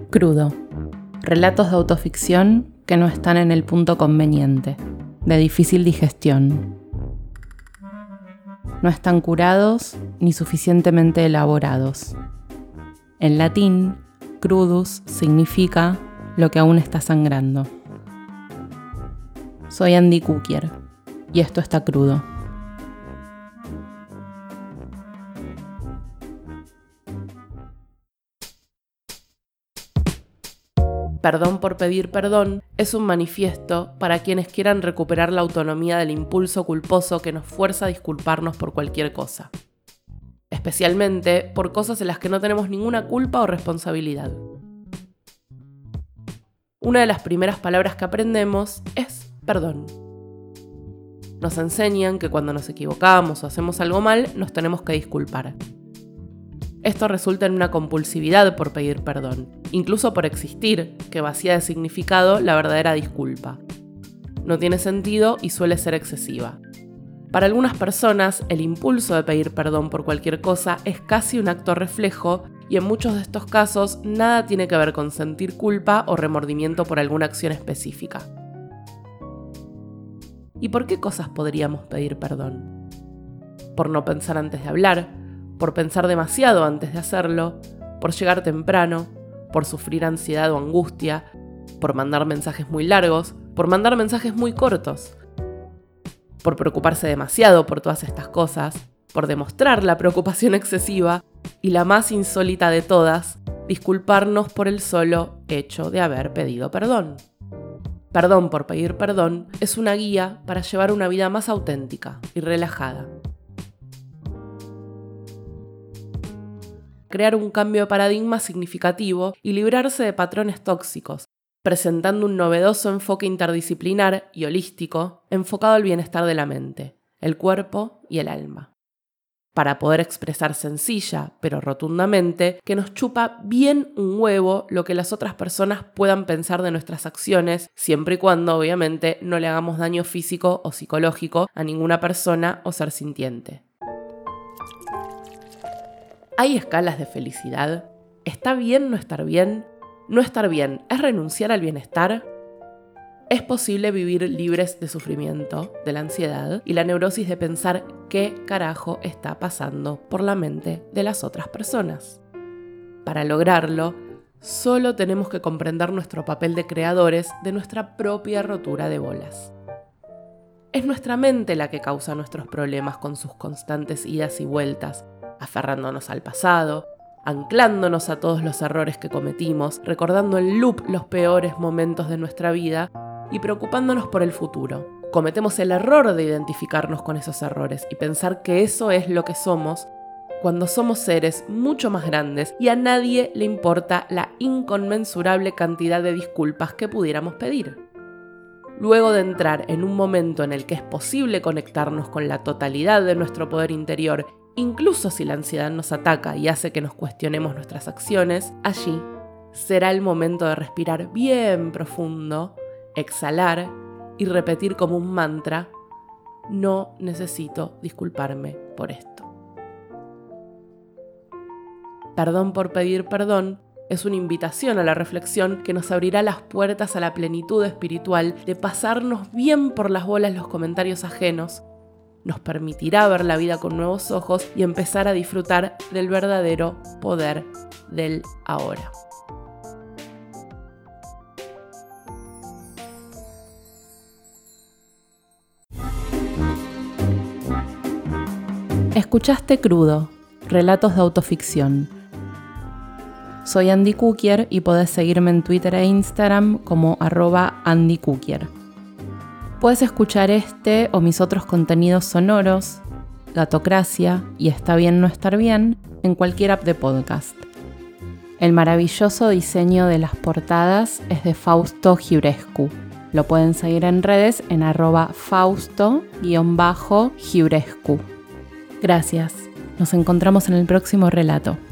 Crudo. Relatos de autoficción que no están en el punto conveniente, de difícil digestión. No están curados ni suficientemente elaborados. En latín, crudus significa lo que aún está sangrando. Soy Andy Kukier y esto está crudo. Perdón por pedir perdón es un manifiesto para quienes quieran recuperar la autonomía del impulso culposo que nos fuerza a disculparnos por cualquier cosa. Especialmente por cosas en las que no tenemos ninguna culpa o responsabilidad. Una de las primeras palabras que aprendemos es perdón. Nos enseñan que cuando nos equivocamos o hacemos algo mal, nos tenemos que disculpar. Esto resulta en una compulsividad por pedir perdón, incluso por existir, que vacía de significado la verdadera disculpa. No tiene sentido y suele ser excesiva. Para algunas personas, el impulso de pedir perdón por cualquier cosa es casi un acto reflejo y en muchos de estos casos nada tiene que ver con sentir culpa o remordimiento por alguna acción específica. ¿Y por qué cosas podríamos pedir perdón? Por no pensar antes de hablar, por pensar demasiado antes de hacerlo, por llegar temprano, por sufrir ansiedad o angustia, por mandar mensajes muy largos, por mandar mensajes muy cortos, por preocuparse demasiado por todas estas cosas, por demostrar la preocupación excesiva y la más insólita de todas, disculparnos por el solo hecho de haber pedido perdón. Perdón por pedir perdón es una guía para llevar una vida más auténtica y relajada. Crear un cambio de paradigma significativo y librarse de patrones tóxicos, presentando un novedoso enfoque interdisciplinar y holístico enfocado al bienestar de la mente, el cuerpo y el alma. Para poder expresar sencilla, pero rotundamente, que nos chupa bien un huevo lo que las otras personas puedan pensar de nuestras acciones, siempre y cuando, obviamente, no le hagamos daño físico o psicológico a ninguna persona o ser sintiente. ¿Hay escalas de felicidad? ¿Está bien no estar bien? ¿No estar bien es renunciar al bienestar? ¿Es posible vivir libres de sufrimiento, de la ansiedad y la neurosis de pensar qué carajo está pasando por la mente de las otras personas? Para lograrlo, solo tenemos que comprender nuestro papel de creadores de nuestra propia rotura de bolas. Es nuestra mente la que causa nuestros problemas con sus constantes idas y vueltas, aferrándonos al pasado, anclándonos a todos los errores que cometimos, recordando en loop los peores momentos de nuestra vida y preocupándonos por el futuro. Cometemos el error de identificarnos con esos errores y pensar que eso es lo que somos, cuando somos seres mucho más grandes y a nadie le importa la inconmensurable cantidad de disculpas que pudiéramos pedir. Luego de entrar en un momento en el que es posible conectarnos con la totalidad de nuestro poder interior, incluso si la ansiedad nos ataca y hace que nos cuestionemos nuestras acciones, allí será el momento de respirar bien profundo, exhalar y repetir como un mantra: no necesito disculparme por esto. Perdón por pedir perdón es una invitación a la reflexión que nos abrirá las puertas a la plenitud espiritual de pasarnos bien por las bolas los comentarios ajenos, nos permitirá ver la vida con nuevos ojos y empezar a disfrutar del verdadero poder del ahora. Escuchaste Crudo, relatos de autoficción. Soy Andy Kukier y podés seguirme en Twitter e Instagram como @AndyKukier. Puedes escuchar este o mis otros contenidos sonoros, Gatocracia y Está bien no estar bien, en cualquier app de podcast. El maravilloso diseño de las portadas es de Fausto Giurescu. Lo pueden seguir en redes en @Fausto_Giurescu. Gracias. Nos encontramos en el próximo relato.